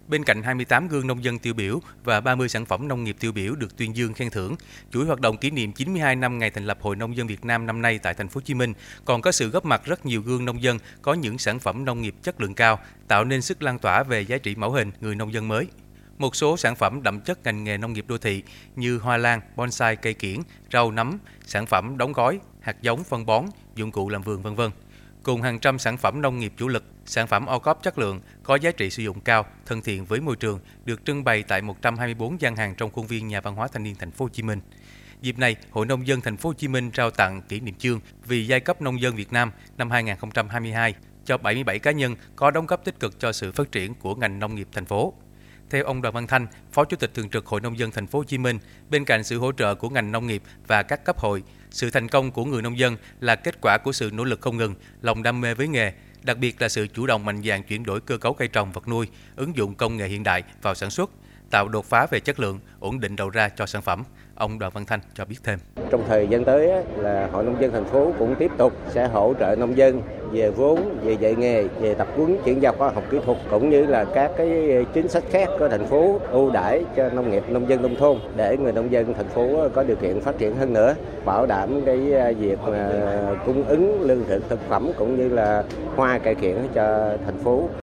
Bên cạnh 28 gương nông dân tiêu biểu và 30 sản phẩm nông nghiệp tiêu biểu được tuyên dương khen thưởng, chuỗi hoạt động kỷ niệm 92 năm ngày thành lập Hội Nông dân Việt Nam năm nay tại thành phố Hồ Chí Minh còn có sự góp mặt rất nhiều gương nông dân có những sản phẩm nông nghiệp chất lượng cao, tạo nên sức lan tỏa về giá trị mẫu hình người nông dân mới. Một số sản phẩm đậm chất ngành nghề nông nghiệp đô thị như hoa lan, bonsai cây kiểng, rau nấm, sản phẩm đóng gói, hạt giống phân bón, dụng cụ làm vườn v.v. cùng hàng trăm sản phẩm nông nghiệp chủ lực, sản phẩm OCOP chất lượng, có giá trị sử dụng cao, thân thiện với môi trường, được trưng bày tại 124 gian hàng trong khuôn viên Nhà văn hóa Thanh niên Thành phố Hồ Chí Minh. Dịp này, Hội Nông dân Thành phố Hồ Chí Minh trao tặng kỷ niệm chương vì giai cấp nông dân Việt Nam năm 2022 cho 77 cá nhân có đóng góp tích cực cho sự phát triển của ngành nông nghiệp thành phố. Theo ông Đoàn Văn Thanh, Phó Chủ tịch Thường trực Hội Nông dân Thành phố Hồ Chí Minh, bên cạnh sự hỗ trợ của ngành nông nghiệp và các cấp hội, sự thành công của người nông dân là kết quả của sự nỗ lực không ngừng, lòng đam mê với nghề, đặc biệt là sự chủ động mạnh dạn chuyển đổi cơ cấu cây trồng vật nuôi, ứng dụng công nghệ hiện đại vào sản xuất, tạo đột phá về chất lượng, ổn định đầu ra cho sản phẩm. Ông Đoàn Văn Thanh cho biết thêm. Trong thời gian tới là Hội Nông dân thành phố cũng tiếp tục sẽ hỗ trợ nông dân về vốn, về dạy nghề, về tập huấn chuyển giao khoa học kỹ thuật cũng như là các cái chính sách khác của thành phố ưu đãi cho nông nghiệp nông dân nông thôn để người nông dân thành phố có điều kiện phát triển hơn nữa, bảo đảm cái việc cung ứng lương thực thực phẩm cũng như là hoa cải thiện cho thành phố.